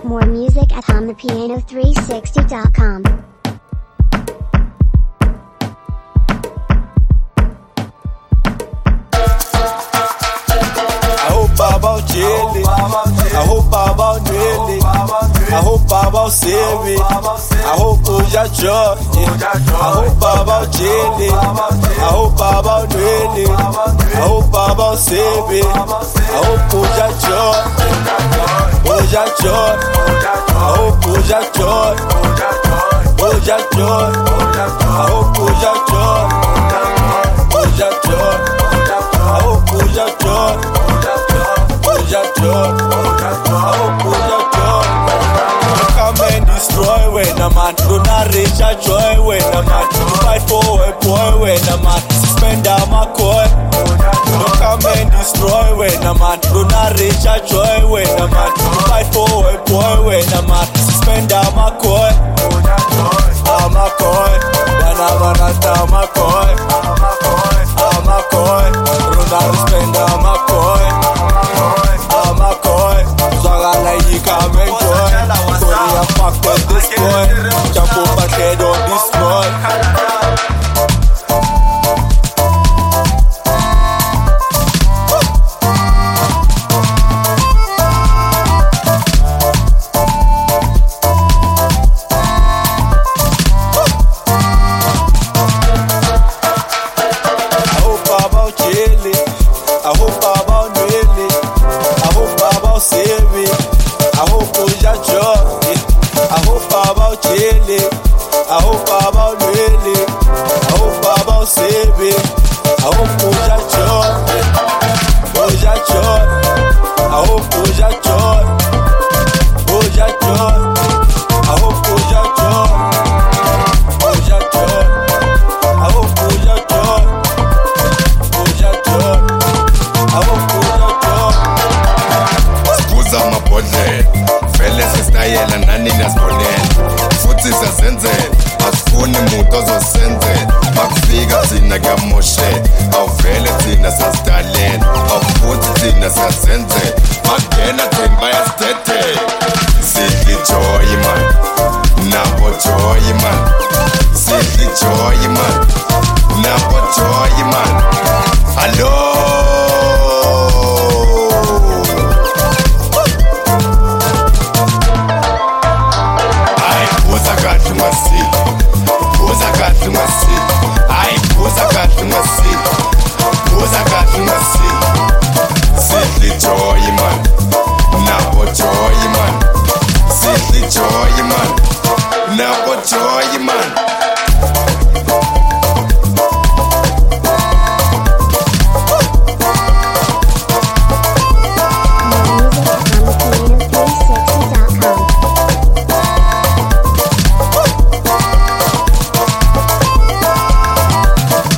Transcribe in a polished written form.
More music at HumThePiano360.com. I hope Baba Jelly. I hope Baba Jelly. I hope Baba save it. I hope Oja Joy. I hope Baba Jelly. I hope Baba Jelly. I hope Baba save it. I hope Oja Joy. Oja Joy. I hope Oja Joy. Oja Joy. I hope Oja Joy. Oja Joy. I hope Oja Joy. Oja Joy. I hope Oja Joy. Come and destroy when a man do not reach a joy when a man fight for a boy when a man suspend a McCoy. Don't come and destroy when a man do not reach a joy when a man fight for a boy when a man suspend a McCoy. A McCoy, Banana McCoy. A McCoy, Ronald spend a McCoy. A McCoy, Zagala you come and joy. Korea fucked up this boy. Jump over head on this boy. I hope Baba really. I hope Baba save me. I hope Oja Joy. I hope Baba jelly. I hope Baba really. I hope Baba save me. I hope Oja Joy. Oja Joy. I hope Oja Joy. Oja Joy. I hope Oja Joy. Oja Joy. I hope Oja Joy. Oja Joy. Sikuza amabhodlela vele sisitayela nani nasibonela futhi siyazenzela asifuni muntu ozosenzela makufika thina kuyamoshela awuvele thina sasitalela awufuthi thina siyazenzela makungena thina bayasithethela sidla ijoyi man nabo joyi man sidla ijoyi man nabo joyi man hello. Joy man, now what joy man.